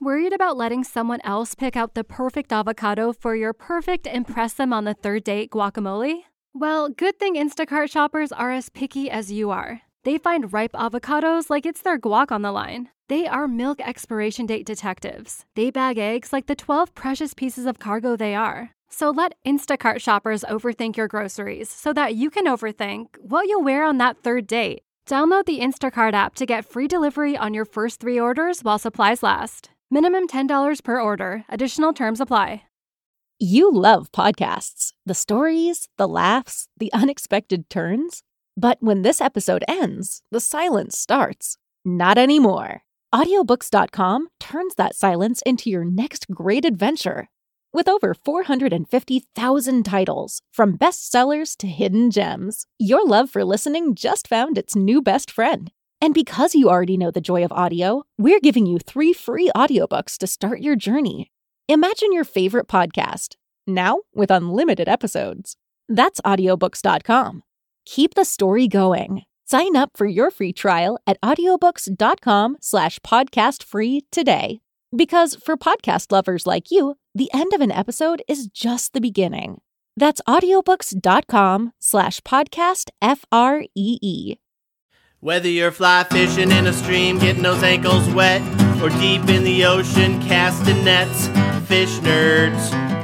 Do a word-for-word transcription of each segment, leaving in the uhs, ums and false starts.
Worried about letting someone else pick out the perfect avocado for your perfect impress them on the third date guacamole? Well, good thing Instacart shoppers are as picky as you are. They find ripe avocados like it's their guac on the line. They are milk expiration date detectives. They bag eggs like the twelve precious pieces of cargo they are. So let Instacart shoppers overthink your groceries so that you can overthink what you'll wear on that third date. Download the Instacart app to get free delivery on your first three orders while supplies last. Minimum ten dollars per order. Additional terms apply. You love podcasts. The stories, the laughs, the unexpected turns. But when this episode ends, the silence starts. Not anymore. Audiobooks dot com turns that silence into your next great adventure. With over four hundred fifty thousand titles, from bestsellers to hidden gems, your love for listening just found its new best friend. And because you already know the joy of audio, we're giving you three free audiobooks to start your journey. Imagine your favorite podcast, now with unlimited episodes. That's audiobooks dot com. Keep the story going. Sign up for your free trial at audiobooks dot com slash podcast free today. Because for podcast lovers like you, the end of an episode is just the beginning. That's audiobooks dot com slash podcast F R E E. Whether you're fly fishing in a stream, getting those ankles wet, or deep in the ocean casting nets, fish nerds,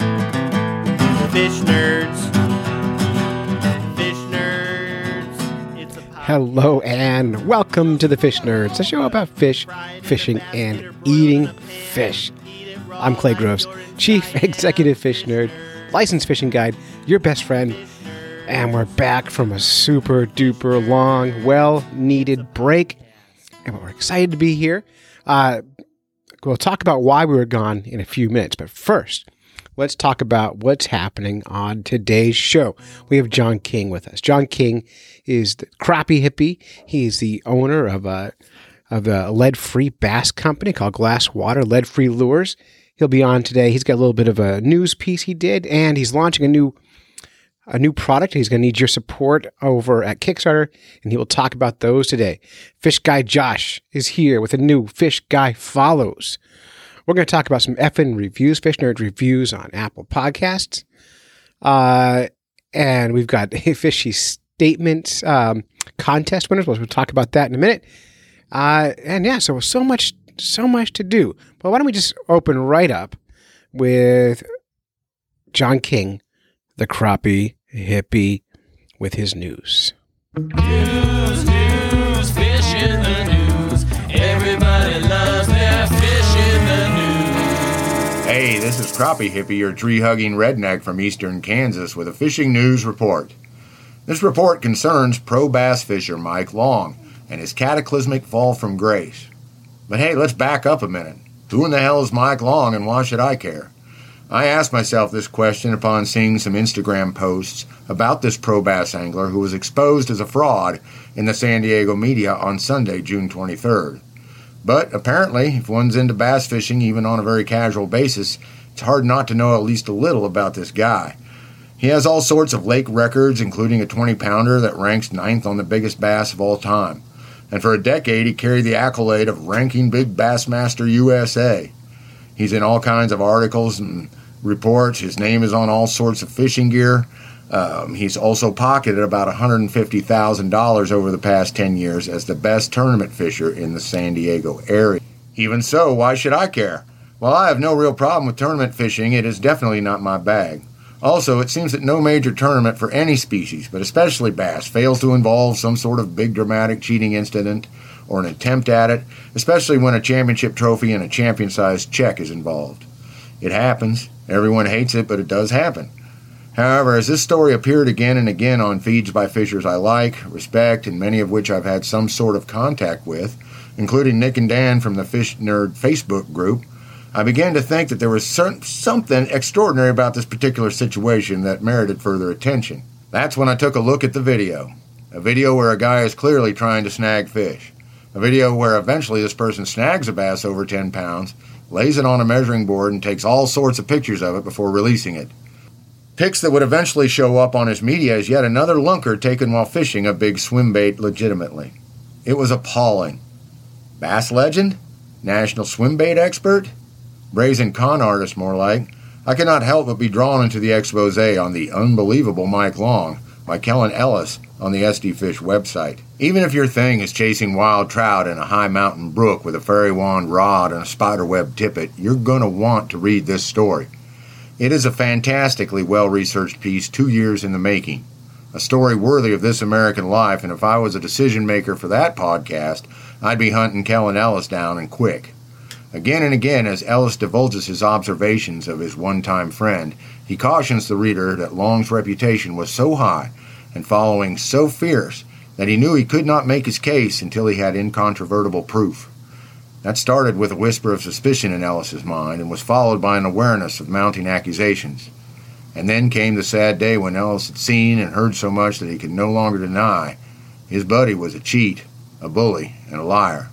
fish nerds, fish nerds. It's a Hello and welcome to the Fish Nerds, a show about fish, fishing, and eating fish. I'm Clay Groves, Chief Executive Fish Nerd, licensed fishing guide, your best friend, and we're back from a super duper long, well-needed break, and we're excited to be here. Uh, we'll talk about why we were gone in a few minutes, but first, let's talk about what's happening on today's show. We have John King with us. John King is the crappie hippie. He's the owner of a of a lead-free bass company called Glass Water Lead-Free Lures. He'll be on today. He's got a little bit of a news piece he did, and he's launching a new a new product. He's going to need your support over at Kickstarter, and he will talk about those today. Fish Guy Josh is here with a new Fish Guy Follows. We're going to talk about some effing reviews, Fish Nerd reviews on Apple Podcasts. Uh, and we've got a Fishy Statements um, contest winners. We'll talk about that in a minute. Uh, and yeah, so so much, so much to do. But why don't we just open right up with John King, the crappie hippie, with his news. News, news, fish in the news. Everybody loves their fish in the news. Hey, this is Crappie Hippie, your tree-hugging redneck from eastern Kansas with a fishing news report. This report concerns pro bass fisher Mike Long and his cataclysmic fall from grace. But hey, let's back up a minute. Who in the hell is Mike Long and why should I care? I asked myself this question upon seeing some Instagram posts about this pro bass angler who was exposed as a fraud in the San Diego media on Sunday, June twenty-third. But apparently, if one's into bass fishing, even on a very casual basis, it's hard not to know at least a little about this guy. He has all sorts of lake records, including a twenty-pounder that ranks ninth on the biggest bass of all time. And for a decade, he carried the accolade of ranking Big Bassmaster U S A. He's in all kinds of articles and reports. His name is on all sorts of fishing gear. Um, he's also pocketed about one hundred fifty thousand dollars over the past ten years as the best tournament fisher in the San Diego area. Even so, why should I care? While I have no real problem with tournament fishing, it is definitely not my bag. Also, it seems that no major tournament for any species, but especially bass, fails to involve some sort of big dramatic cheating incident or an attempt at it, especially when a championship trophy and a champion-sized check is involved. It happens. Everyone hates it, but it does happen. However, as this story appeared again and again on feeds by fishers I like, respect, and many of which I've had some sort of contact with, including Nick and Dan from the Fish Nerd Facebook group, I began to think that there was certain, something extraordinary about this particular situation that merited further attention. That's when I took a look at the video. A video where a guy is clearly trying to snag fish. A video where eventually this person snags a bass over ten pounds, lays it on a measuring board, and takes all sorts of pictures of it before releasing it. Pics that would eventually show up on his media as yet another lunker taken while fishing a big swim bait legitimately. It was appalling. Bass legend? National swim bait expert? Brazen con artist, more like, I cannot help but be drawn into the expose on the unbelievable Mike Long by Kellen Ellis on the S D Fish website. Even if your thing is chasing wild trout in a high mountain brook with a fairy wand rod and a spiderweb tippet, you're going to want to read this story. It is a fantastically well-researched piece, two years in the making. A story worthy of This American Life, and if I was a decision maker for that podcast, I'd be hunting Kellen Ellis down and quick. Again and again, as Ellis divulges his observations of his one-time friend, he cautions the reader that Long's reputation was so high and following so fierce that he knew he could not make his case until he had incontrovertible proof. That started with a whisper of suspicion in Ellis's mind and was followed by an awareness of mounting accusations. And then came the sad day when Ellis had seen and heard so much that he could no longer deny his buddy was a cheat, a bully, and a liar.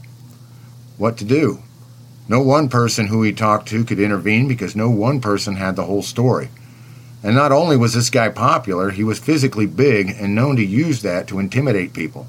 What to do? No one person who he talked to could intervene because no one person had the whole story. And not only was this guy popular, he was physically big and known to use that to intimidate people.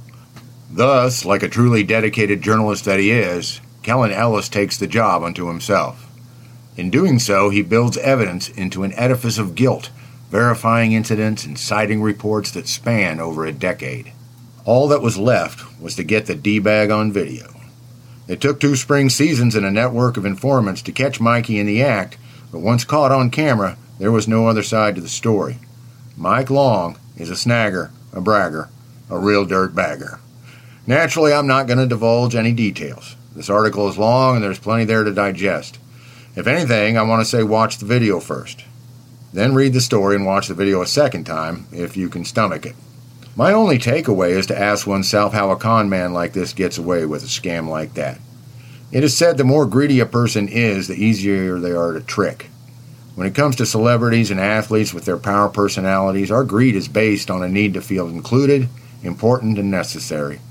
Thus, like a truly dedicated journalist that he is, Kellen Ellis takes the job unto himself. In doing so, he builds evidence into an edifice of guilt, verifying incidents and citing reports that span over a decade. All that was left was to get the D-bag on video. It took two spring seasons and a network of informants to catch Mikey in the act, but once caught on camera, there was no other side to the story. Mike Long is a snagger, a bragger, a real dirt bagger. Naturally, I'm not going to divulge any details. This article is long and there's plenty there to digest. If anything, I want to say watch the video first. Then read the story and watch the video a second time, if you can stomach it. My only takeaway is to ask oneself how a con man like this gets away with a scam like that. It is said the more greedy a person is, the easier they are to trick. When it comes to celebrities and athletes with their power personalities, our greed is based on a need to feel included, important, and necessary.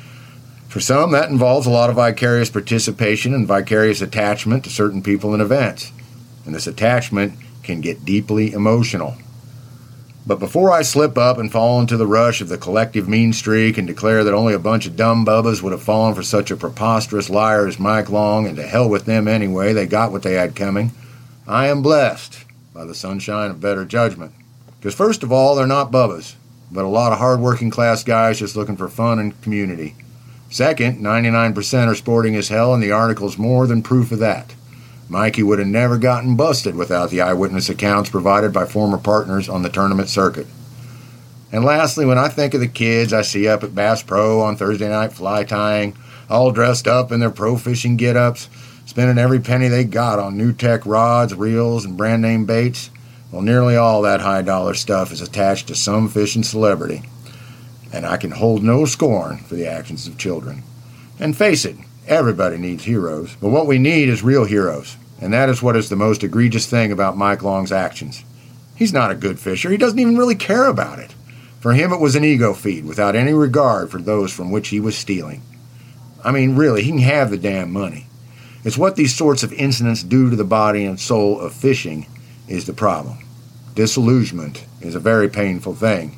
For some, that involves a lot of vicarious participation and vicarious attachment to certain people and events. And this attachment can get deeply emotional. But before I slip up and fall into the rush of the collective mean streak and declare that only a bunch of dumb bubbas would have fallen for such a preposterous liar as Mike Long, and to hell with them anyway, they got what they had coming, I am blessed by the sunshine of better judgment. Because first of all, they're not bubbas, but a lot of hard-working class guys just looking for fun and community. Second, ninety-nine percent are sporting as hell, and the article's more than proof of that. Mikey would have never gotten busted without the eyewitness accounts provided by former partners on the tournament circuit. And lastly, when I think of the kids I see up at Bass Pro on Thursday night fly tying, all dressed up in their pro fishing get-ups, spending every penny they got on new tech rods, reels, and brand name baits, well, nearly all that high-dollar stuff is attached to some fishing celebrity. And I can hold no scorn for the actions of children. And face it, everybody needs heroes, but what we need is real heroes, and that is what is the most egregious thing about Mike Long's actions. He's not a good fisher. He doesn't even really care about it. For him, it was an ego feed without any regard for those from which he was stealing. I mean, really, he can have the damn money. It's what these sorts of incidents do to the body and soul of fishing is the problem. Disillusionment is a very painful thing.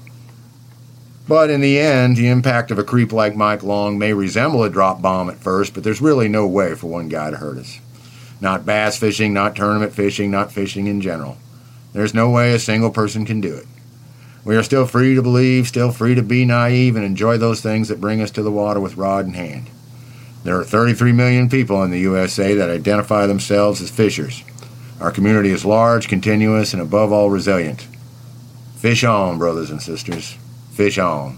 But in the end, the impact of a creep like Mike Long may resemble a drop bomb at first, but there's really no way for one guy to hurt us. Not bass fishing, not tournament fishing, not fishing in general. There's no way a single person can do it. We are still free to believe, still free to be naive, and enjoy those things that bring us to the water with rod in hand. There are thirty-three million people in the U S A that identify themselves as fishers. Our community is large, continuous, and above all resilient. Fish on, brothers and sisters. Fish on.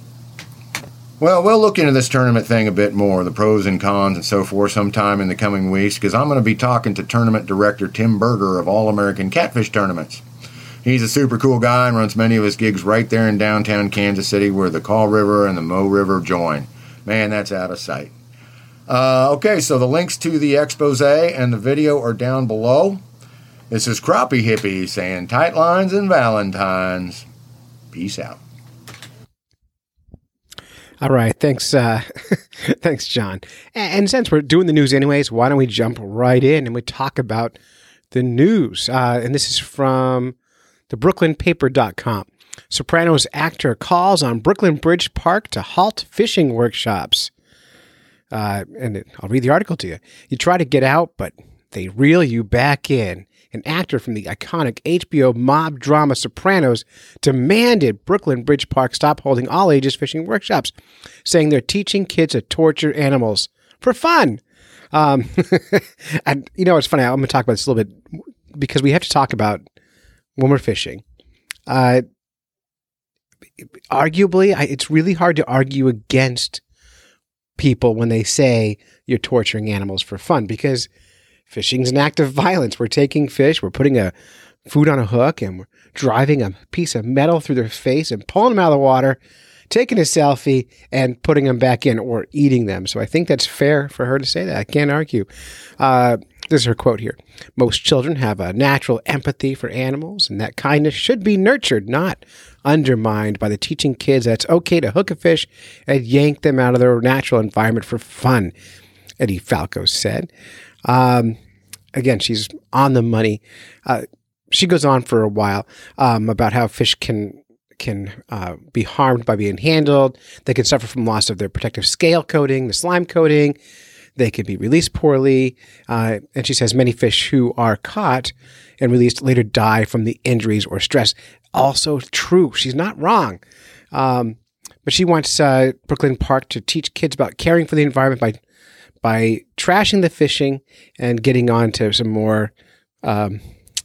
Well, we'll look into this tournament thing a bit more, the pros and cons and so forth, sometime in the coming weeks, because I'm going to be talking to tournament director Tim Berger of All American Catfish Tournaments. He's a super cool guy and runs many of his gigs right there in downtown Kansas City where the Kaw River and the Mo River join. Man, that's out of sight. Uh, okay, so the links to the expose and the video are down below. This is Crappie Hippie saying tight lines and Valentines. Peace out. All right, thanks, uh, thanks, John. And since we're doing the news anyways, why don't we jump right in and we talk about the news? Uh, and this is from the brooklyn paper dot com. Sopranos actor calls on Brooklyn Bridge Park to halt fishing workshops. Uh, and it, I'll read the article to you. You try to get out, but they reel you back in. An actor from the iconic H B O mob drama Sopranos demanded Brooklyn Bridge Park stop holding all-ages fishing workshops, saying they're teaching kids to torture animals for fun. Um, and, you know, it's funny. I'm going to talk about this a little bit because we have to talk about when we're fishing. Uh, arguably, I, it's really hard to argue against people when they say you're torturing animals for fun, because fishing is an act of violence. We're taking fish, we're putting a food on a hook, and we're driving a piece of metal through their face and pulling them out of the water, taking a selfie, and putting them back in or eating them. So I think that's fair for her to say that. I can't argue. Uh, this is her quote here. Most children have a natural empathy for animals, and that kindness should be nurtured, not undermined by the teaching kids that it's okay to hook a fish and yank them out of their natural environment for fun, Eddie Falco said. Um, again, she's on the money. Uh, she goes on for a while um, about how fish can can uh, be harmed by being handled. They can suffer from loss of their protective scale coating, the slime coating. They can be released poorly. Uh, and she says many fish who are caught and released later die from the injuries or stress. Also true. She's not wrong. Um, but she wants uh, Brooklyn Park to teach kids about caring for the environment by by trashing the fishing and getting on to some more um,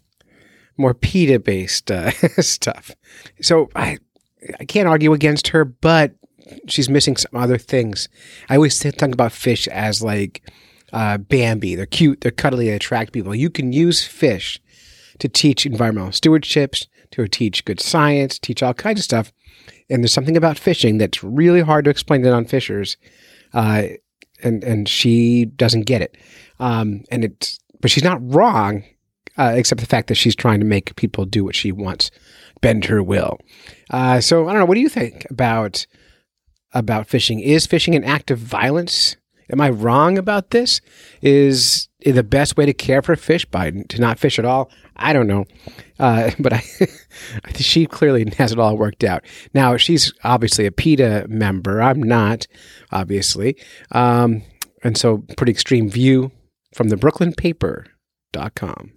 more PETA-based uh, stuff. So I I can't argue against her, but she's missing some other things. I always think about fish as like uh, Bambi. They're cute, they're cuddly, they attract people. You can use fish to teach environmental stewardship, to teach good science, teach all kinds of stuff. And there's something about fishing that's really hard to explain to non-fishers. Uh, and and she doesn't get it. Um, and it's, but she's not wrong, uh, except the fact that she's trying to make people do what she wants, bend her will. Uh, so I don't know. What do you think about about fishing? Is fishing an act of violence? Am I wrong about this? Is, is the best way to care for fish by to not fish at all? I don't know. Uh, but I, she clearly has it all worked out. Now, she's obviously a PETA member. I'm not, obviously. Um, and so pretty extreme view from the brooklyn paper dot com.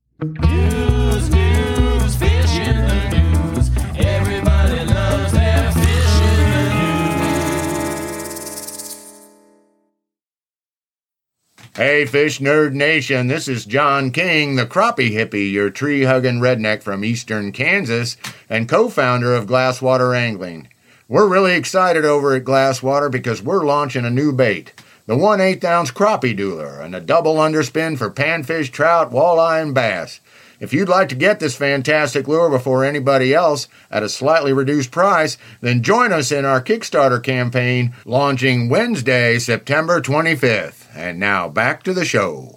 News, news, fish in the news. Everybody loves their fish in the news. Hey, Fish Nerd Nation, this is John King, the crappie hippie, your tree-hugging redneck from eastern Kansas and co-founder of Glasswater Angling. We're really excited over at Glasswater because we're launching a new bait, the one eighth ounce crappie dooler, and a double underspin for panfish, trout, walleye, and bass. If you'd like to get this fantastic lure before anybody else at a slightly reduced price, then join us in our Kickstarter campaign launching Wednesday, September twenty-fifth. And now back to the show.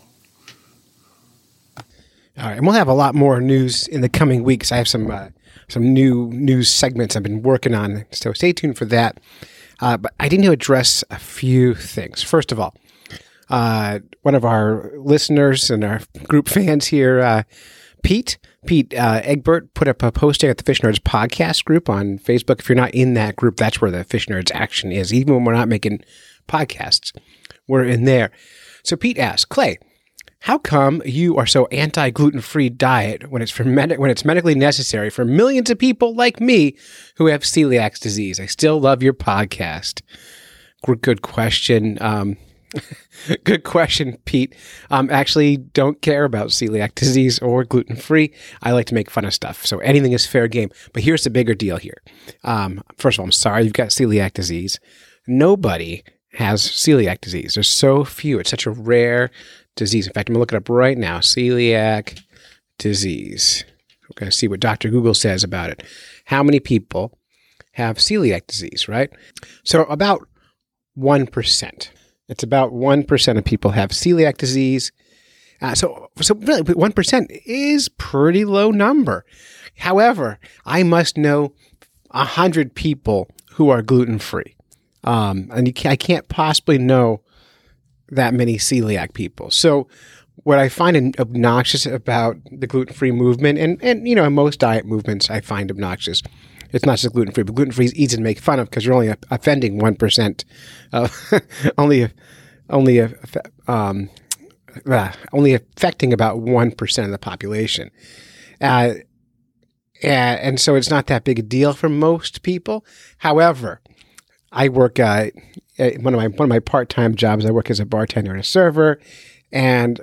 All right, and we'll have a lot more news in the coming weeks. I have some uh, some new news segments I've been working on, so stay tuned for that. Uh, but I need to address a few things. First of all, uh, one of our listeners and our group fans here, uh, Pete, Pete uh, Egbert, put up a posting at the Fish Nerds podcast group on Facebook. If you're not in that group, that's where the Fish Nerds action is. Even when we're not making podcasts, we're in there. So Pete asked, Clay, how come you are so anti-gluten-free diet when it's for med- when it's medically necessary for millions of people like me who have celiac disease? I still love your podcast. Good, good question. Um, good question, Pete. Um, actually, don't care about celiac disease or gluten-free. I like to make fun of stuff, so anything is fair game. But here's the bigger deal here. Um, first of all, I'm sorry you've got celiac disease. Nobody has celiac disease. There's so few. It's such a rare disease. In fact, I'm going to look it up right now. Celiac disease. We're going to see what Doctor Google says about it. How many people have celiac disease, right? So about one percent. It's about one percent of people have celiac disease. Uh, so, so really, one percent is pretty low number. However, I must know one hundred people who are gluten-free. Um, and you can, I can't possibly know that many celiac people. So what I find obnoxious about the gluten-free movement, and, and you know, most diet movements I find obnoxious, it's not just gluten-free, but gluten-free is easy to make fun of because you're only offending one percent, uh, only, only, um, uh, only affecting about one percent of the population. Uh, and, and so it's not that big a deal for most people. However, I work uh, at one of my one of my part-time jobs. I work as a bartender and a server, and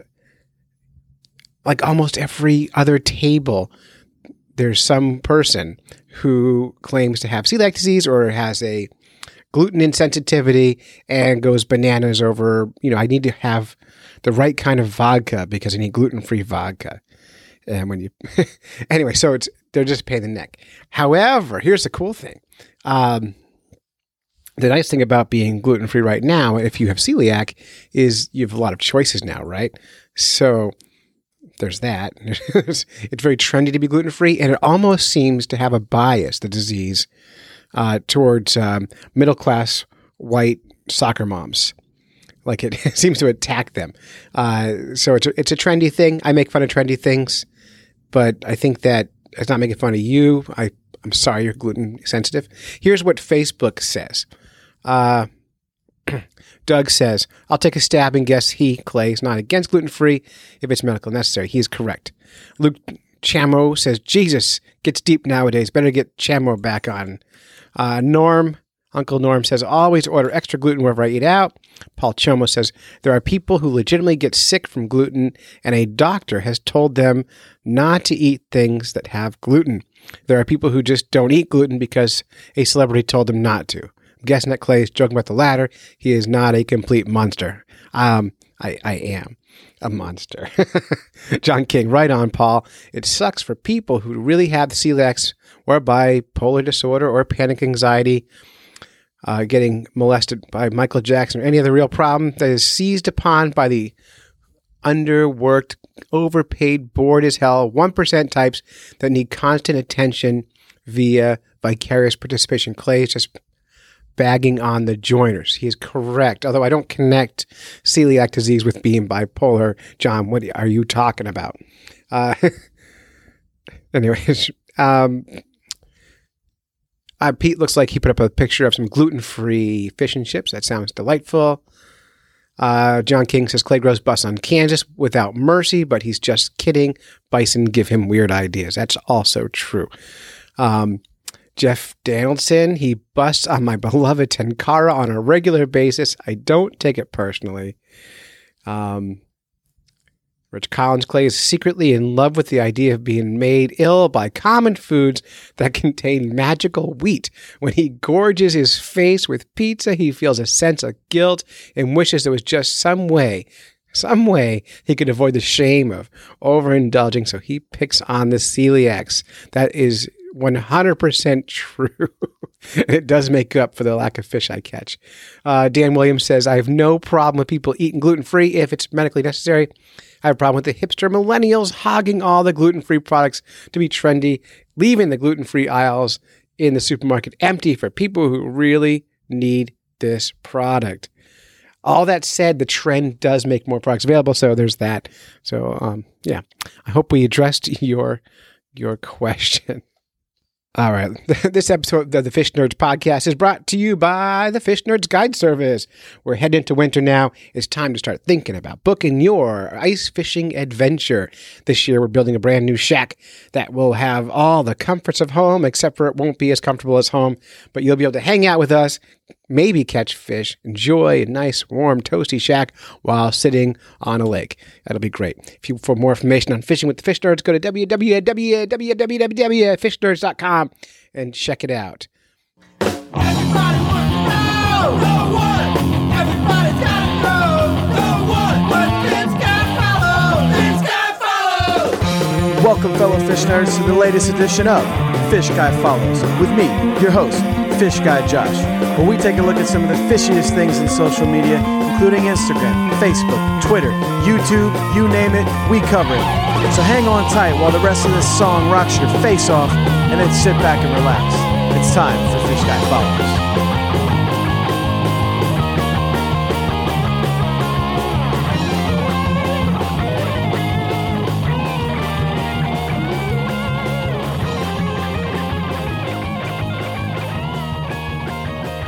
like almost every other table, there's some person who claims to have celiac disease or has a gluten insensitivity and goes bananas over, you know, I need to have the right kind of vodka because I need gluten-free vodka. And when you, anyway, so it's, they're just a pain in the neck. However, here's the cool thing. Um, the nice thing about being gluten-free right now, if you have celiac, is you have a lot of choices now, right? So there's that. It's very trendy to be gluten-free, and it almost seems to have a bias, the disease, uh, towards um, middle-class white soccer moms. Like it seems to attack them. Uh, so it's a, it's a trendy thing. I make fun of trendy things, but I think that it's not making fun of you. I, I'm sorry you're gluten sensitive. Here's what Facebook says. Uh, Doug says, I'll take a stab and guess he, Clay, is not against gluten-free if it's medical necessary. He is correct. Luke Chamo says, Jesus, gets deep nowadays. Better get Chamo back on. Uh, Norm, Uncle Norm says, always order extra gluten wherever I eat out. Paul Chomo says, there are people who legitimately get sick from gluten, and a doctor has told them not to eat things that have gluten. There are people who just don't eat gluten because a celebrity told them not to. I'm guessing that Clay is joking about the latter. He is not a complete monster. Um, I, I am a monster. John King, right on, Paul. It sucks for people who really have celiacs or bipolar disorder or panic anxiety, uh, getting molested by Michael Jackson or any other real problem that is seized upon by the underworked, overpaid, bored as hell one percent types that need constant attention via vicarious participation. Clay is just bagging on the joiners. He is correct. Although I don't connect celiac disease with being bipolar. John, what are you talking about? Uh, anyways, um, uh, Pete looks like he put up a picture of some gluten-free fish and chips. That sounds delightful. Uh, John King says, Clay grows bus on Kansas without mercy, but he's just kidding. Bison give him weird ideas. That's also true. Um, Jeff Donaldson, he busts on my beloved Tenkara on a regular basis. I don't take it personally. Um, Rich Collins, Clay is secretly in love with the idea of being made ill by common foods that contain magical wheat. When he gorges his face with pizza, he feels a sense of guilt and wishes there was just some way, some way he could avoid the shame of overindulging. So he picks on the celiacs. That is one hundred percent true. It does make up for the lack of fish I catch. Uh, Dan Williams says, I have no problem with people eating gluten-free if it's medically necessary. I have a problem with the hipster millennials hogging all the gluten-free products to be trendy, leaving the gluten-free aisles in the supermarket empty for people who really need this product. All that said, the trend does make more products available, so there's that. So, um, yeah, I hope we addressed your your question. All right. This episode of the Fish Nerds podcast is brought to you by the Fish Nerds Guide Service. We're heading into winter now. It's time to start thinking about booking your ice fishing adventure. This year, we're building a brand new shack that will have all the comforts of home, except for it won't be as comfortable as home, but you'll be able to hang out with us, maybe catch fish, enjoy a nice, warm, toasty shack while sitting on a lake. That'll be great. If you for more information on fishing with the Fish Nerds, go to w w w dot fish nerds dot com and check it out. Everybody wants to know, know what? Everybody's gotta know, know what? But Fish gotta follow, Fish gotta follow. Welcome, fellow fish nerds, to the latest edition of Fish Guy Follows with me, your host, Fish Guy Josh, where we take a look at some of the fishiest things in social media, including Instagram, Facebook, Twitter, YouTube, you name it, we cover it. So hang on tight while the rest of this song rocks your face off, and then sit back and relax. It's time for Fish Guy Follows.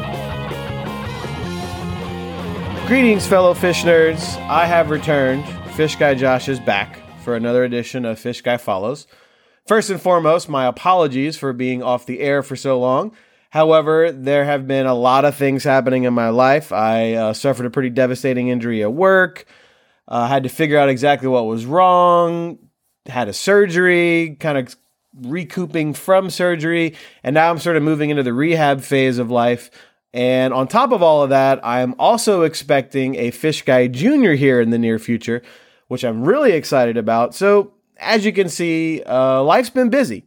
Greetings, fellow fish nerds. I have returned Fish Guy Josh is back for another edition of Fish Guy Follows. First and foremost, my apologies for being off the air for so long. However, there have been a lot of things happening in my life. I uh, suffered a pretty devastating injury at work. I uh, had to figure out exactly what was wrong. Had a surgery, kind of recouping from surgery. And now I'm sort of moving into the rehab phase of life. And on top of all of that, I'm also expecting a Fish Guy Junior here in the near future, which I'm really excited about. So, as you can see, uh, life's been busy.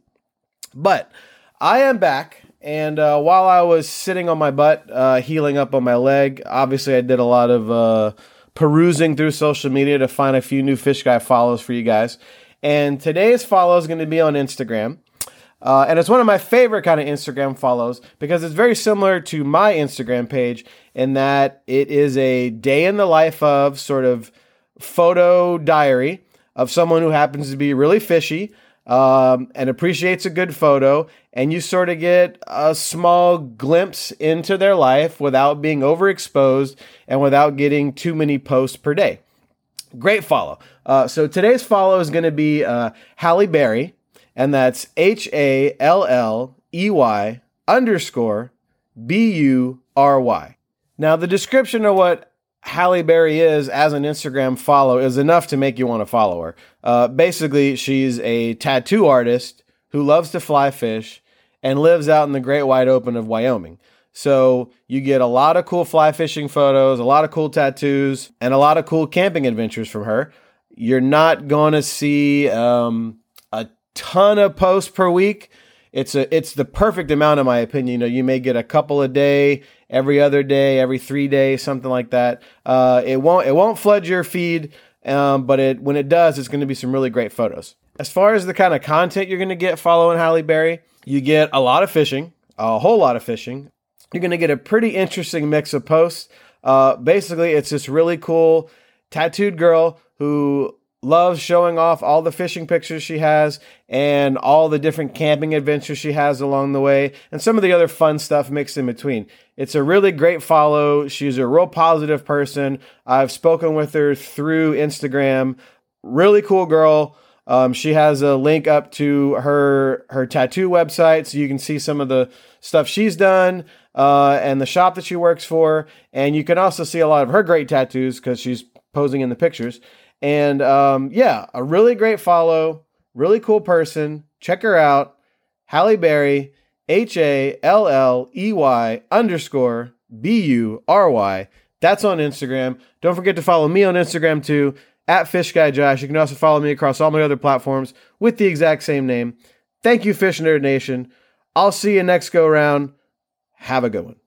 But I am back, and uh, while I was sitting on my butt, uh, healing up on my leg, obviously I did a lot of uh, perusing through social media to find a few new Fish Guy follows for you guys. And today's follow is going to be on Instagram. Uh, and it's one of my favorite kind of Instagram follows because it's very similar to my Instagram page in that it is a day in the life of sort of photo diary of someone who happens to be really fishy um, and appreciates a good photo. And you sort of get a small glimpse into their life without being overexposed and without getting too many posts per day. Great follow. Uh, so today's follow is going to be uh, Halle Berry. And that's H A L L E Y underscore B U R Y. Now, the description of what Halle Berry is as an Instagram follow is enough to make you want to follow her. Uh, basically, she's a tattoo artist who loves to fly fish and lives out in the great wide open of Wyoming. So you get a lot of cool fly fishing photos, a lot of cool tattoos, and a lot of cool camping adventures from her. You're not going to see um, a ton of posts per week. It's a it's the perfect amount, in my opinion. You know, you may get a couple a day, every other day, every three days, something like that. Uh, it won't it won't flood your feed, um, but it when it does, it's going to be some really great photos. As far as the kind of content you're going to get following Halle Berry, you get a lot of fishing, a whole lot of fishing. You're going to get a pretty interesting mix of posts. Uh, basically, it's this really cool tattooed girl who loves showing off all the fishing pictures she has and all the different camping adventures she has along the way and some of the other fun stuff mixed in between. It's a really great follow. She's a real positive person. I've spoken with her through Instagram. Really cool girl. Um, she has a link up to her her tattoo website so you can see some of the stuff she's done uh, and the shop that she works for. And you can also see a lot of her great tattoos because she's posing in the pictures. And um, yeah, a really great follow, really cool person. Check her out. Halle Berry, H A L L E Y underscore B U R Y. That's on Instagram. Don't forget to follow me on Instagram too, at Fish Guy Josh. You can also follow me across all my other platforms with the exact same name. Thank you, Fish Nerd Nation. I'll see you next go round. Have a good one.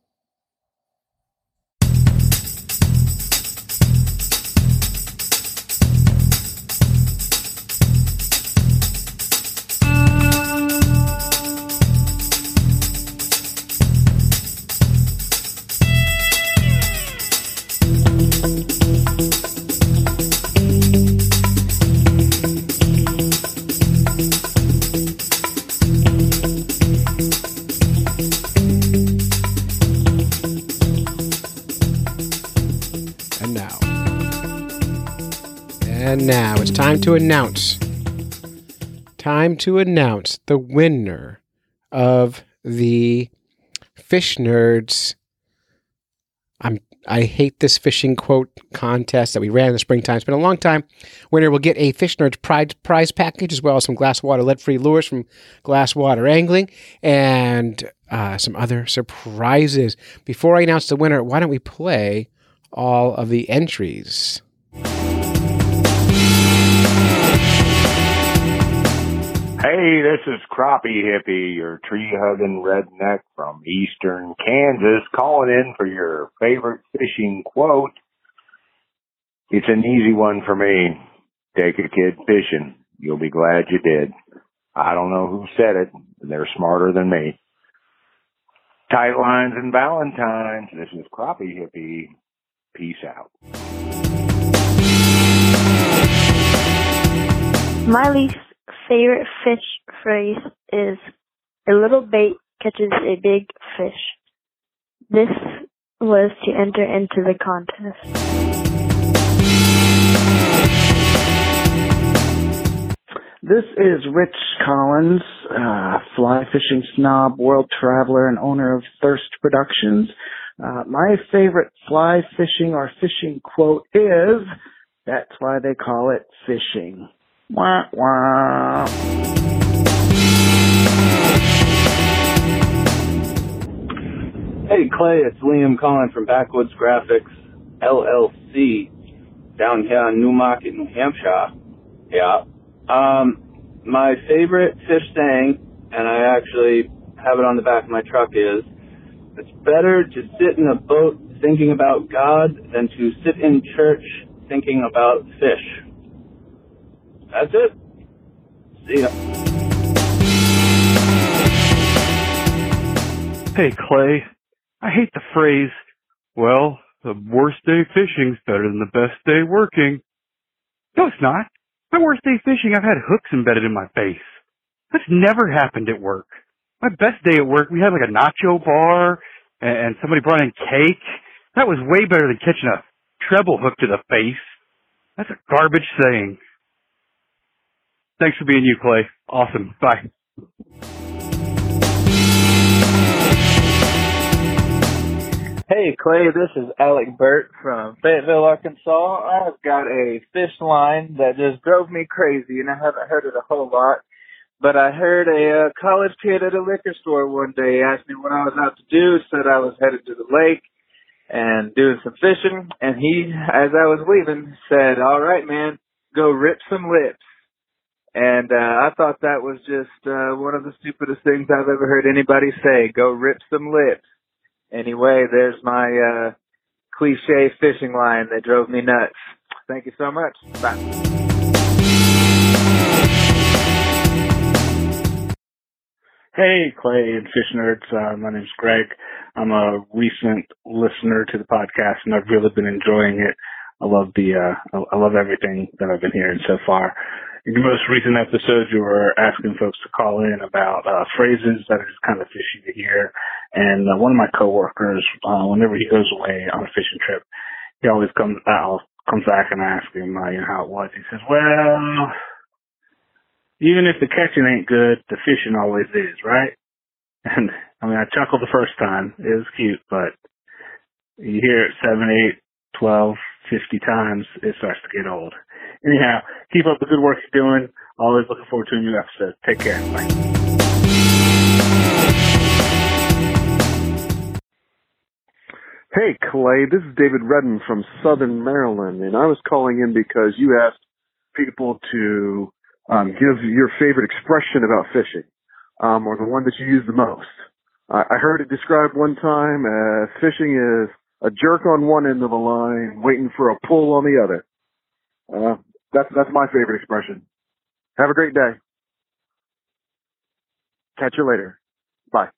And now it's time to announce, time to announce the winner of the Fish Nerds. I'm I hate this fishing quote contest that we ran in the springtime. It's been a long time. Winner will get a Fish Nerds prize, prize package as well as some Glasswater lead-free lures from Glasswater Angling and uh, some other surprises. Before I announce the winner, why don't we play all of the entries? Hey, this is Crappie Hippie, your tree-hugging redneck from eastern Kansas, calling in for your favorite fishing quote. It's an easy one for me. Take a kid fishing. You'll be glad you did. I don't know who said it. They're smarter than me. Tight lines and Valentine's. This is Crappie Hippie. Peace out. My least favorite fish phrase is a little bait catches a big fish. This was to enter into the contest. This is Rich Collins, uh, fly fishing snob, world traveler, and owner of Thirst Productions. Uh, my favorite fly fishing or fishing quote is, "That's why they call it fishing." Wah, wah. Hey Clay, it's Liam calling from Backwoods Graphics L L C down here in Newmarket, New Hampshire. Yeah. Um, my favorite fish saying, and I actually have it on the back of my truck, is, "It's better to sit in a boat thinking about God than to sit in church thinking about fish." That's it. See ya. Hey, Clay. I hate the phrase, "Well, the worst day fishing's better than the best day working." No, it's not. My worst day fishing, I've had hooks embedded in my face. That's never happened at work. My best day at work, we had like a nacho bar, and somebody brought in cake. That was way better than catching a treble hook to the face. That's a garbage saying. Thanks for being you, Clay. Awesome. Bye. Hey Clay, this is Alec Burt from Fayetteville, Arkansas. I've got a fish line that just drove me crazy, and I haven't heard it a whole lot. But I heard a uh, college kid at a liquor store one day ask me what I was out to do, said I was headed to the lake and doing some fishing, and he, as I was leaving, said, "All right, man, go rip some lips." And uh, I thought that was just uh, one of the stupidest things I've ever heard anybody say, go rip some lips. Anyway, there's my uh, cliche fishing line that drove me nuts. Thank you so much. Bye. Hey, Clay and Fish Nerds. Uh, my name's Greg. I'm a recent listener to the podcast, and I've really been enjoying it. I love the, uh, I love everything that I've been hearing so far. In your most recent episode, you were asking folks to call in about uh, phrases that are just kind of fishy to hear. And uh, one of my coworkers, uh, whenever he goes away on a fishing trip, he always comes out, comes back and asks him, uh, you know, how it was. He says, "Well, even if the catching ain't good, the fishing always is, right?" And I mean, I chuckled the first time. It was cute, but you hear it seven, eight, twelve, fifty times, it starts to get old. Anyhow, keep up the good work you're doing. Always looking forward to a new episode. Take care. Bye. Hey, Clay, this is David Redden from Southern Maryland, and I was calling in because you asked people to um, give your favorite expression about fishing, um, or the one that you use the most. Uh, I heard it described one time as fishing is a jerk on one end of the line, waiting for a pull on the other. Uh, that's that's my favorite expression. Have a great day. Catch you later. Bye.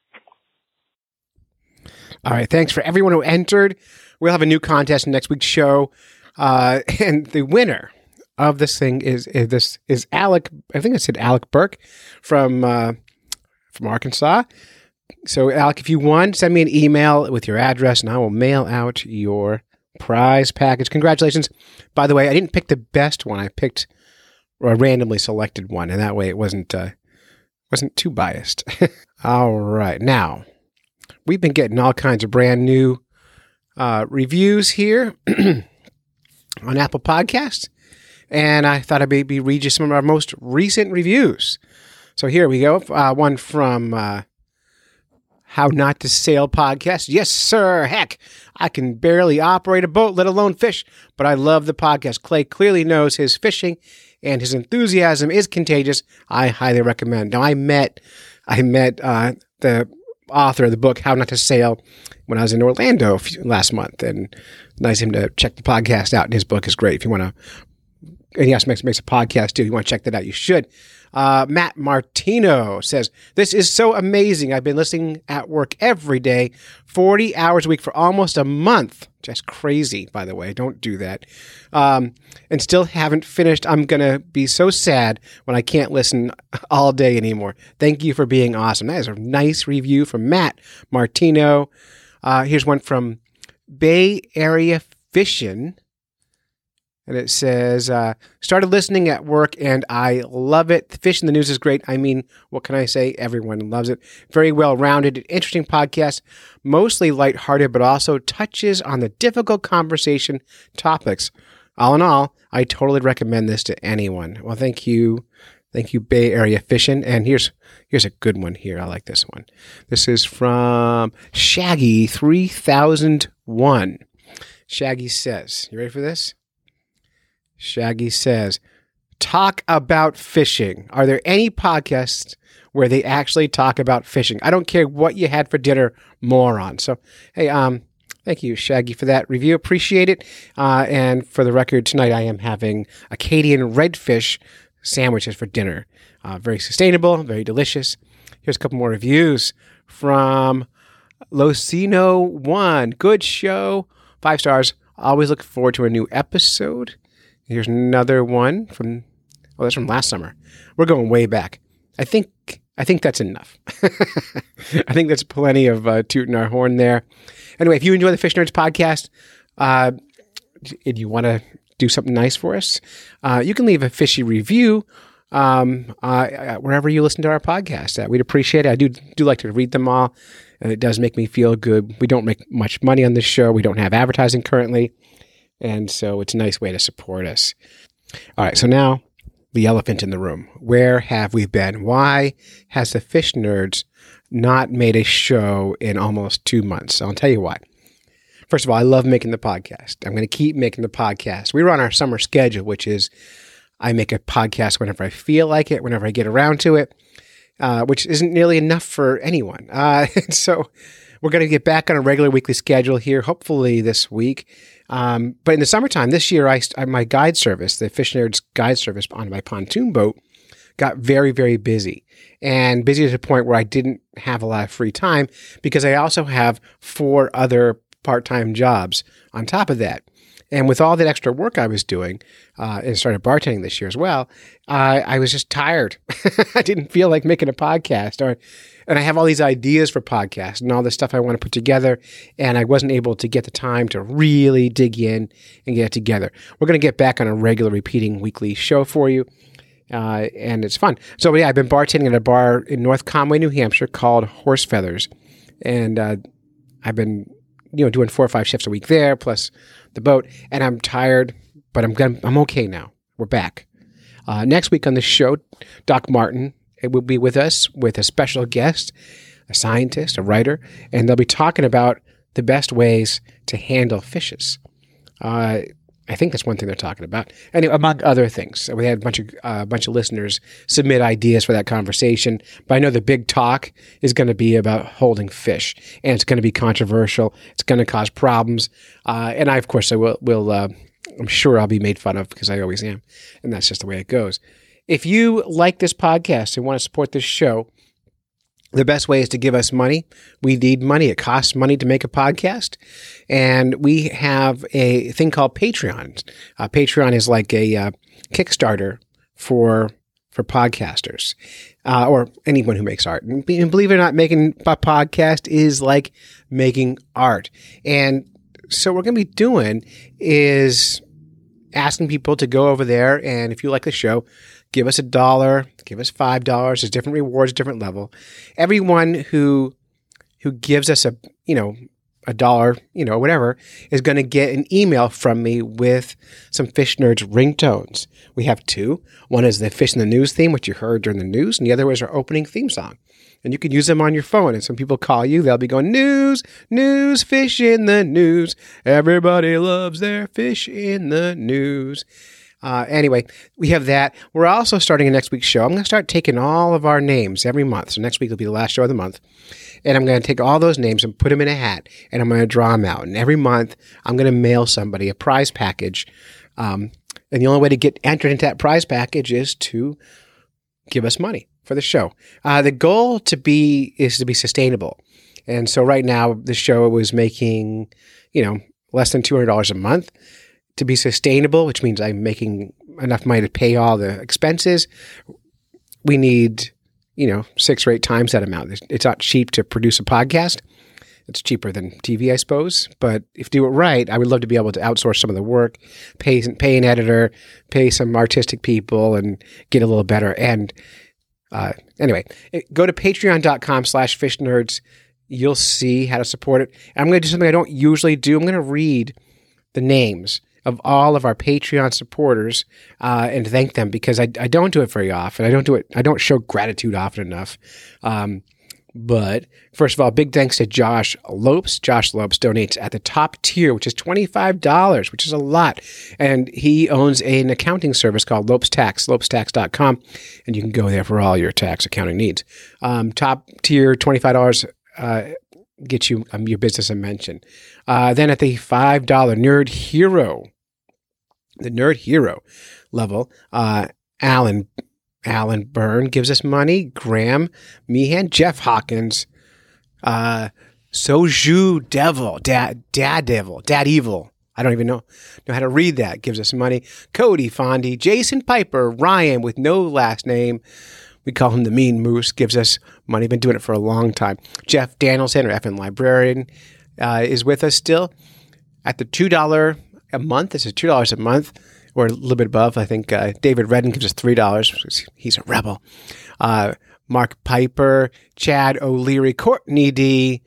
All right. Thanks for everyone who entered. We'll have a new contest in next week's show. Uh, and the winner of this thing is, is this is Alec. I think I said Alec Burke from, uh, from Arkansas. So Alec, if you won, send me an email with your address and I will mail out your prize package. Congratulations. By the way, I didn't pick the best one. I picked a randomly selected one. And that way it wasn't, uh, wasn't too biased. All right. Now, we've been getting all kinds of brand new uh, reviews here on Apple Podcasts, and I thought I'd maybe read you some of our most recent reviews. So here we go. Uh, one from uh, How Not to Sail Podcast. Yes, sir. Heck, I can barely operate a boat, let alone fish, but I love the podcast. Clay clearly knows his fishing, and his enthusiasm is contagious. I highly recommend. Now, I met, I met uh, the author of the book, How Not to Sail, when I was in Orlando last month. And nice of him to check the podcast out. And his book is great. If you want to, and he also makes, makes a podcast too. If you want to check that out, you should. Uh, Matt Martino says, "This is so amazing. I've been listening at work every day, forty hours a week for almost a month." Just crazy, by the way. Don't do that. Um, and still haven't finished. I'm going to be so sad when I can't listen all day anymore. Thank you for being awesome. That is a nice review from Matt Martino. Uh, here's one from Bay Area Fishin'. And it says, uh, started listening at work and I love it. Fish in the News is great. I mean, what can I say? Everyone loves it. Very well-rounded, interesting podcast, mostly lighthearted, but also touches on the difficult conversation topics. All in all, I totally recommend this to anyone. Well, thank you. Thank you, Bay Area Fishing. And here's here's a good one here. I like this one. This is from Shaggy three thousand one. Shaggy says, you ready for this? Shaggy says, talk about fishing. Are there any podcasts where they actually talk about fishing? I don't care what you had for dinner, moron. So, hey, um, thank you, Shaggy, for that review. Appreciate it. Uh, and for the record, tonight I am having Acadian redfish sandwiches for dinner. Uh, very sustainable, very delicious. Here's a couple more reviews from Locino One. Good show. Five stars. Always look forward to a new episode. Here's another one from, oh, that's from last summer. We're going way back. I think I think that's enough. I think that's plenty of uh, tooting our horn there. Anyway, if you enjoy the Fish Nerds podcast, uh, and you want to do something nice for us, uh, you can leave a fishy review um, uh, wherever you listen to our podcast. Uh, we'd appreciate it. I do do like to read them all, and it does make me feel good. We don't make much money on this show. We don't have advertising currently. And so it's a nice way to support us. All right, so now the elephant in the room. Where have we been? Why has the Fish Nerds not made a show in almost two months? I'll tell you why. First of all, I love making the podcast. I'm going to keep making the podcast. We run our summer schedule, which is I make a podcast whenever I feel like it, whenever I get around to it, uh, which isn't nearly enough for anyone. Uh, so we're going to get back on a regular weekly schedule here, hopefully this week. Um, but in the summertime this year, I, I my guide service, the Fish Nerds guide service on my pontoon boat, got very, very busy. And busy to the point where I didn't have a lot of free time because I also have four other part-time jobs on top of that. And with all that extra work I was doing, uh, and started bartending this year as well, uh, I was just tired. I didn't feel like making a podcast. Or, and I have all these ideas for podcasts and all this stuff I want to put together, and I wasn't able to get the time to really dig in and get it together. We're going to get back on a regular repeating weekly show for you, uh, and it's fun. So yeah, I've been bartending at a bar in North Conway, New Hampshire called Horse Feathers, and uh, I've been you know doing four or five shifts a week there, plus the boat, and I'm tired, but I'm gonna, I'm okay now. We're back. Uh, next week on the show, Doc Martin it will be with us with a special guest, a scientist, a writer, and they'll be talking about the best ways to handle fishes. Uh, I think that's one thing they're talking about. Anyway, among other things, we had a bunch of a uh, bunch of listeners submit ideas for that conversation. But I know the big talk is going to be about holding fish, and it's going to be controversial. It's going to cause problems, uh, and I, of course, I will. will uh, I'm sure I'll be made fun of because I always am, and that's just the way it goes. If you like this podcast and want to support this show, the best way is to give us money. We need money. It costs money to make a podcast. And we have a thing called Patreon. Uh, Patreon is like a uh, Kickstarter for for podcasters uh, or anyone who makes art. And believe it or not, making a podcast is like making art. And so what we're going to be doing is asking people to go over there, and if you like the show, give us a dollar, give us five dollars. There's different rewards, different level. Everyone who who gives us a you know a dollar, you know whatever, is going to get an email from me with some Fish Nerds ringtones. We have two. One is the Fish in the News theme, which you heard during the news, and the other was our opening theme song. And you can use them on your phone. And some people call you, they'll be going, news, news, fish in the news. Everybody loves their fish in the news. Uh, anyway, we have that. We're also starting a next week's show. I'm going to start taking all of our names every month. So next week will be the last show of the month. And I'm going to take all those names and put them in a hat. And I'm going to draw them out. And every month, I'm going to mail somebody a prize package. Um, and the only way to get entered into that prize package is to give us money for the show. Uh, the goal to be is to be sustainable. And so right now, the show was making, you know, less than two hundred dollars a month. To be sustainable, which means I'm making enough money to pay all the expenses, we need, you know, six or eight times that amount. It's not cheap to produce a podcast. It's cheaper than T V, I suppose. But if you do it right, I would love to be able to outsource some of the work, pay pay an editor, pay some artistic people, and get a little better. And uh, anyway, it, go to patreon.com slash fish nerds. You'll see how to support it. And I'm going to do something I don't usually do. I'm going to read the names of all of our Patreon supporters uh, and thank them, because I, I don't do it very often. I don't do it. I don't show gratitude often enough. Um, but first of all, big thanks to Josh Lopes. Josh Lopes donates at the top tier, which is twenty-five dollars, which is a lot. And he owns an accounting service called Lopes Tax, lopes tax dot com. And you can go there for all your tax accounting needs. Um, top tier, twenty-five dollars uh, get you um, your business a mention. Uh, then at the five dollars Nerd Hero, the Nerd Hero level, uh, Alan Alan Byrne gives us money. Graham Meehan, Jeff Hawkins, uh, Soju Devil, Dad, Dad Devil, Dad Evil. I don't even know know how to read that. Gives us money. Cody Fondy, Jason Piper, Ryan with no last name. We call him the Mean Moose. Gives us money. Been doing it for a long time. Jeff Danielson, our effing librarian, uh, is with us still at the two dollars a month. This is two dollars a month. Or a little bit above. I think uh, David Redden gives us three dollars because he's a rebel. Uh, Mark Piper, Chad O'Leary, Courtney D.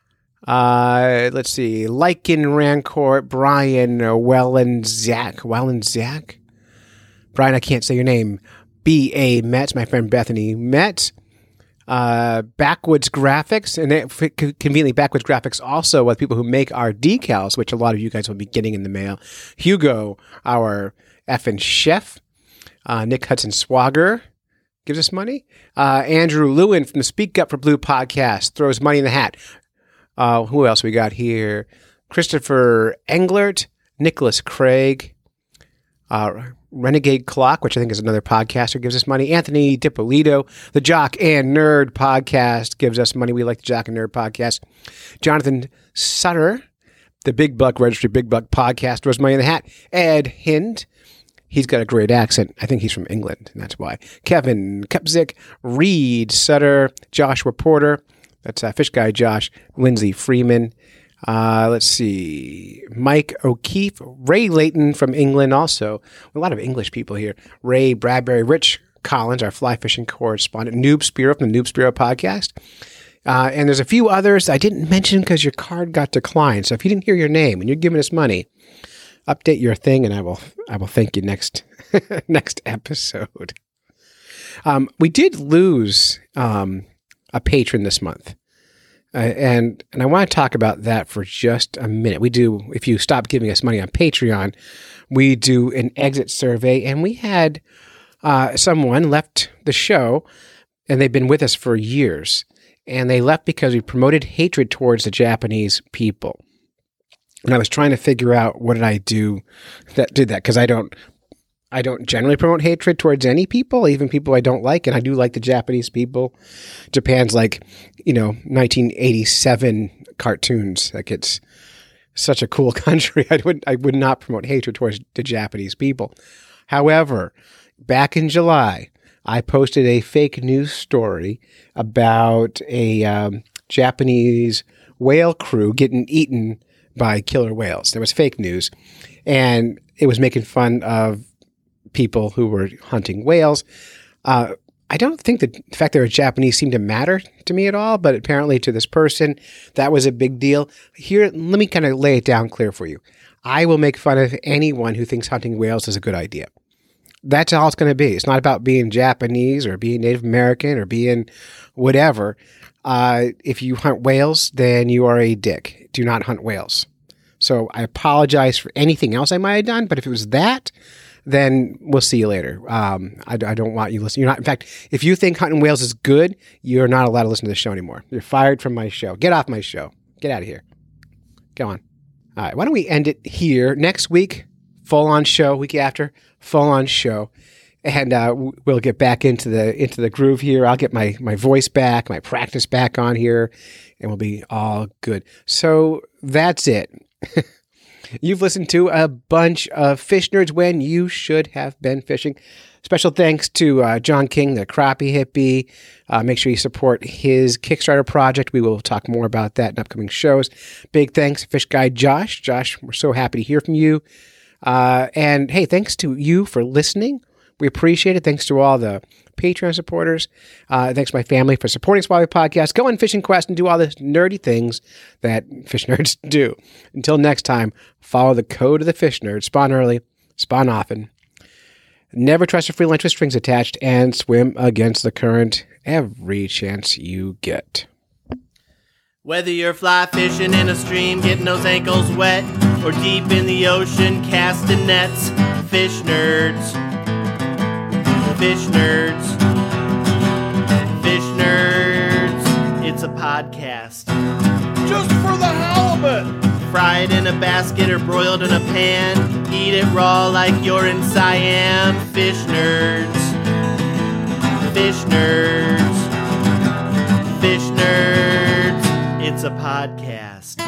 Uh, let's see. Lycan Rancourt, Brian Wellenzak. Wellenzak? Brian, I can't say your name. B A. Metz, my friend Bethany Metz. Uh, Backwoods Graphics, and it, conveniently Backwoods Graphics also with people who make our decals, which a lot of you guys will be getting in the mail. Hugo, our effing chef. Uh, Nick Hudson Swagger gives us money. Uh, Andrew Lewin from the Speak Up for Blue podcast throws money in the hat. Uh, who else we got here? Christopher Englert, Nicholas Craig, uh, Renegade Clock, which I think is another podcaster, gives us money. Anthony Dipolito, the Jock and Nerd podcast, gives us money. We like the Jock and Nerd podcast. Jonathan Sutter, the Big Buck Registry Big Buck podcast, throws money in the hat. Ed Hind, he's got a great accent. I think he's from England, and that's why. Kevin Kupzik, Reed Sutter, Joshua Porter, that's uh, Fish Guy Josh, Lindsay Freeman. Uh, let's see. Mike O'Keefe, Ray Layton from England also. A lot of English people here. Ray Bradbury, Rich Collins, our fly fishing correspondent. Noob Spiro from the Noob Spiro podcast. Uh, and there's a few others I didn't mention because your card got declined. So if you didn't hear your name and you're giving us money, update your thing and I will I will thank you next next episode. Um, we did lose um, a patron this month. Uh, and and I want to talk about that for just a minute. We do, if you stop giving us money on Patreon, we do an exit survey, and we had uh, someone left the show, and they've been with us for years, and they left because we promoted hatred towards the Japanese people. And I was trying to figure out what did I do that did that, because I don't I don't generally promote hatred towards any people, even people I don't like. And I do like the Japanese people. Japan's like, you know, nineteen eighty-seven cartoons. Like, it's such a cool country. I would, I would not promote hatred towards the Japanese people. However, back in July, I posted a fake news story about a um, Japanese whale crew getting eaten by killer whales. There was fake news, and it was making fun of people who were hunting whales. Uh, I don't think that the fact they were Japanese seemed to matter to me at all, but apparently to this person, that was a big deal. Here, let me kind of lay it down clear for you. I will make fun of anyone who thinks hunting whales is a good idea. That's all it's going to be. It's not about being Japanese or being Native American or being whatever. Uh, if you hunt whales, then you are a dick. Do not hunt whales. So I apologize for anything else I might have done, but if it was that, then we'll see you later. Um, I, I don't want you listening. You're not. In fact, if you think hunting whales is good, you're not allowed to listen to the show anymore. You're fired from my show. Get off my show. Get out of here. Go on. All right. Why don't we end it here? Next week, full-on show. Week after, full-on show, and uh, we'll get back into the into the groove here. I'll get my my voice back, my practice back on here, and we'll be all good. So that's it. You've listened to a bunch of fish nerds when you should have been fishing. Special thanks to uh, John King, the crappie hippie. Uh, make sure you support his Kickstarter project. We will talk more about that in upcoming shows. Big thanks to Fish Guy Josh. Josh, we're so happy to hear from you. Uh, and hey, thanks to you for listening. We appreciate it. Thanks to all the Patreon supporters. Uh, thanks to my family for supporting Swally Podcast. Go on Fishing Quest and do all the nerdy things that fish nerds do. Until next time, follow the code of the fish nerd. Spawn early, spawn often. Never trust a free lunch with strings attached, and swim against the current every chance you get. Whether you're fly fishing in a stream, getting those ankles wet, or deep in the ocean casting nets, fish nerds. Fish nerds. Fish nerds. It's a podcast. Just for the halibut! Fried in a basket or broiled in a pan. Eat it raw like you're in Siam. Fish nerds. Fish nerds. Fish nerds. It's a podcast.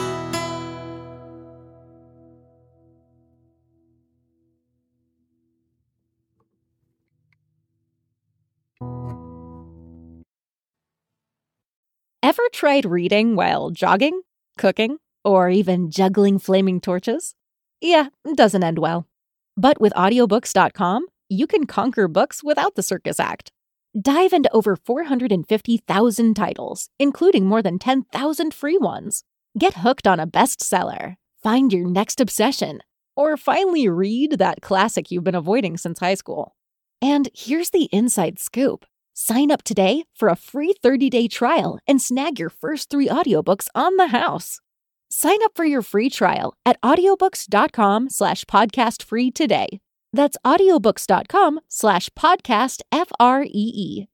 Ever tried reading while jogging, cooking, or even juggling flaming torches? Yeah, it doesn't end well. But with audiobooks dot com, you can conquer books without the circus act. Dive into over four hundred fifty thousand titles, including more than ten thousand free ones. Get hooked on a bestseller, find your next obsession, or finally read that classic you've been avoiding since high school. And here's the inside scoop. Sign up today for a free thirty-day trial and snag your first three audiobooks on the house. Sign up for your free trial at audiobooks dot com slash podcast free today. That's audiobooks dot com slash podcast F R E E.